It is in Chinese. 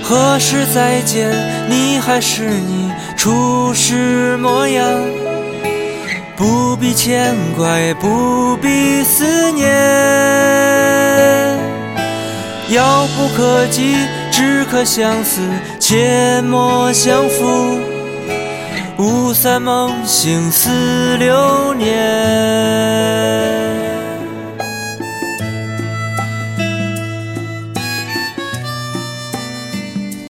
何时再见，你还是你初时模样，不必牵挂，也不必思念，遥不可及，只可相思，切莫相负，雾散梦醒似流年。